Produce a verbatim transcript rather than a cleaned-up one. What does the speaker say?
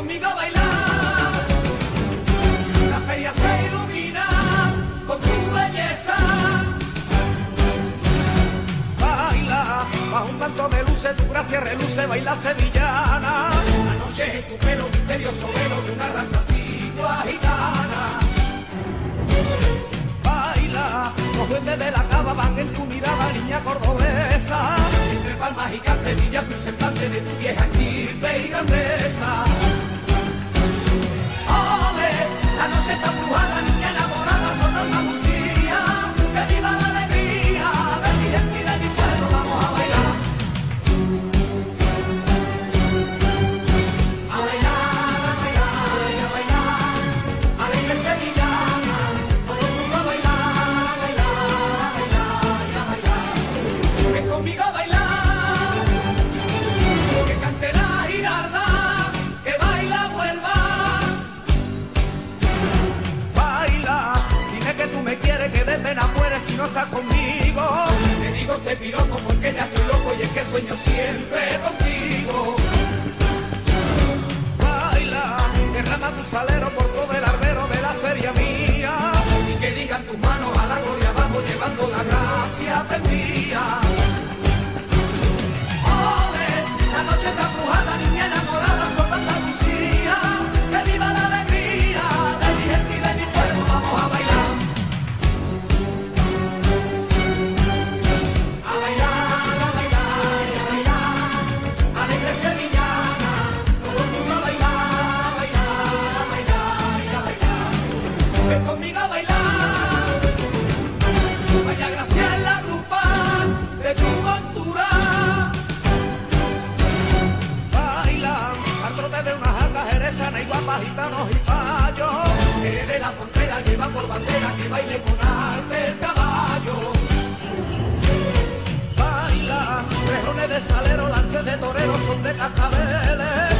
conmigo a bailar. La feria se ilumina con tu belleza. Baila, bajo un manto de luces, tu gracia reluce, baila sevillana. La noche en tu pelo, misterioso velo de una raza antigua gitana. Baila, los duendes de la cava van en tu mirada, niña cordobesa. Entre palmas y cantes brilla tu semblante de tu vieja estirpe y grandeza. Ole, la noche está embrujada, niña enamorada, son Andalucía. Que viva la alegría de mi gente y de mi pueblo, vamos a bailar. A bailar, a bailar, a bailar, alegre sevillana. Todo el mundo a bailar, a bailar, a bailar y a bailar. Ven conmigo a bailar, que cante la giralda, que baila vuelva. Baila, dime que tú me quieres, que de pena mueres si no estás conmigo. Te digo te piropo porque ya estoy loco y es que sueño siempre contigo. Baila, derrama tu salero por todo el arbero de la feria mía. Y que digan tus manos a la gloria vamos llevando la gracia prendida. Ole, la noche está embrujada, niña enamorada, son de Andalucía. Que viva la alegría de mi gente y de mi pueblo, vamos a bailar. A bailar, a bailar y a bailar, alegre sevillana. Todo el mundo a bailar, a bailar, a bailar y a bailar. Ven conmigo a bailar, vaya gracia en la rupa de tu montura. Baila, al trote de unas altas jerezanas y guapas, gitanos y payos. Eres de la frontera, lleva por bandera que baile con arte el caballo. Baila, rejones de salero, lances de toreros, son de cascabeles.